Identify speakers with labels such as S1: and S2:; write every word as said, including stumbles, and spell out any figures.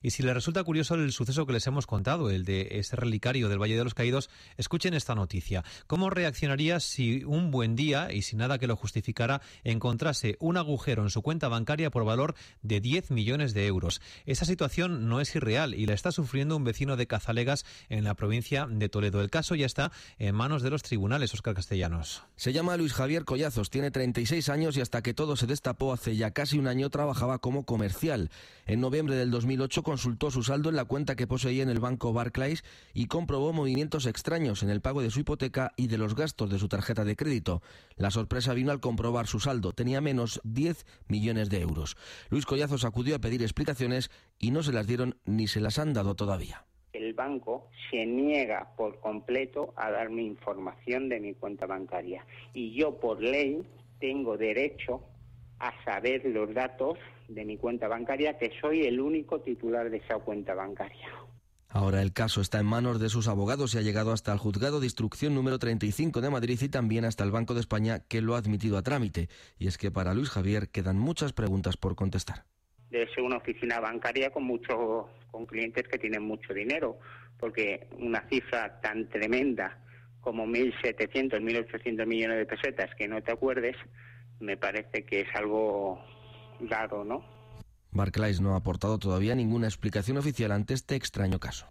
S1: Y si les resulta curioso el suceso que les hemos contado, el de ese relicario del Valle de los Caídos, escuchen esta noticia. ¿Cómo reaccionaría si un buen día, y sin nada que lo justificara, encontrase un agujero en su cuenta bancaria por valor de diez millones de euros? Esa situación no es irreal y la está sufriendo un vecino de Cazalegas en la provincia de Toledo. El caso ya está en manos de los tribunales, Óscar Castellanos.
S2: Se llama Luis Javier Collazos, tiene treinta y seis años y hasta que todo se destapó hace ya casi un año trabajaba como comercial. En noviembre del dos mil ocho consultó su saldo en la cuenta que poseía en el banco Barclays y comprobó movimientos extraños en el pago de su hipoteca y de los gastos de su tarjeta de crédito. La sorpresa vino al comprobar su saldo. Tenía menos diez millones de euros. Luis Collazos acudió a pedir explicaciones y no se las dieron ni se las han dado todavía.
S3: El banco se niega por completo a darme información de mi cuenta bancaria y yo por ley tengo derecho a saber los datos de mi cuenta bancaria, que soy el único titular de esa cuenta bancaria.
S2: Ahora el caso está en manos de sus abogados y ha llegado hasta el Juzgado de Instrucción número treinta y cinco de Madrid y también hasta el Banco de España, que lo ha admitido a trámite. Y es que para Luis Javier quedan muchas preguntas por contestar.
S3: Debe ser una oficina bancaria con muchos, con clientes que tienen mucho dinero, porque una cifra tan tremenda como mil setecientos, mil ochocientos millones de pesetas que no te acuerdes, me parece que es algo raro, ¿no?
S2: Barclays no ha aportado todavía ninguna explicación oficial ante este extraño caso.